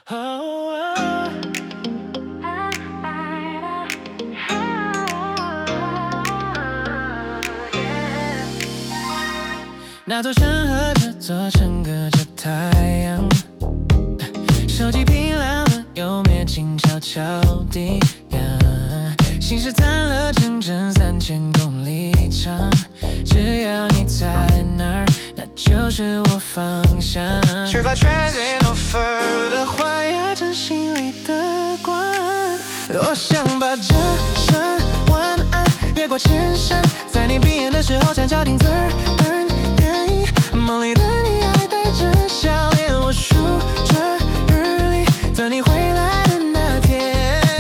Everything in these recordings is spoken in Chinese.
那座山和这座城隔着太阳，手机屏亮了又灭，静悄悄地亮。心事散了整整3000公里长，只要你在那儿，那就是我方向。缺乏确定 offer 的话，压着心里的光。我想把这声晚安越过千山，在你闭眼的时候悄悄听字儿。梦里的你还带着笑脸，我数着日历，等你回来的那天。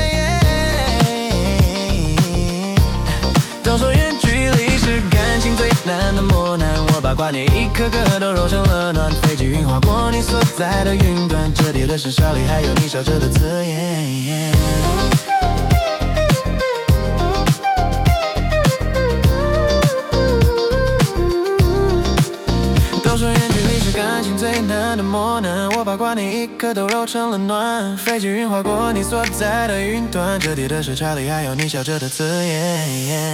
都说远距离是感情最难的磨难，我把挂念一颗颗都揉成了暖。飞机云划过你所在的云端，折叠的是笑里还有你笑着的字眼。感情最难的磨难，我把挂念一颗都揉成了暖。飞机云划过你所在的云端，折叠的是查理还有你笑着的字眼。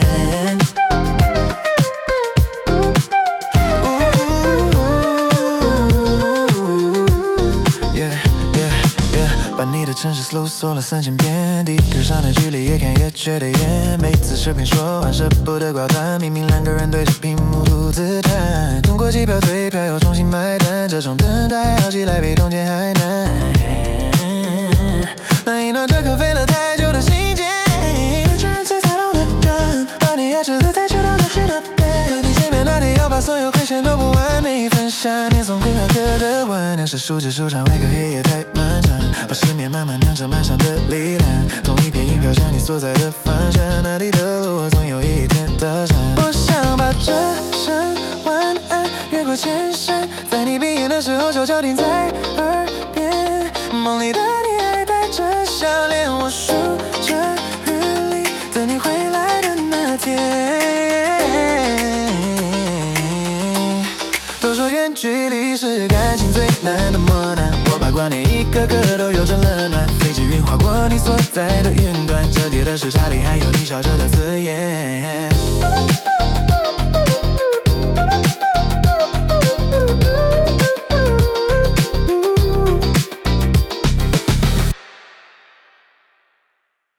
把你的城市搜索了3000遍，地图上的距离越看越觉得远。每次视频说完舍不得挂断，明明2个人对着屏幕独自谈。通过机票退票又重新买单，这种等待好起来比通奸还难。难以暖这颗飞了太久的心结，这人最才懂的人，把你爱吃的太久都能吃的背。和你见面那天要把所有亏欠都不完美分享，念诵股票课的晚，那是数着数场每个夜也太漫长。把失眠慢慢酿成漫长的糜烂，同一片云飘向你所在的方向，那里的路我总有一天搭上。我想把这声晚安越过千山，在你闭眼的时候悄悄听在耳边。梦里的你还带着笑脸，我数着日历，等你回来的那天。都说远距离是感情最难的磨难，我把挂念一颗颗都揉成了暖。飞机云划过你所在的云端，折叠的是查理还有你笑着的字眼。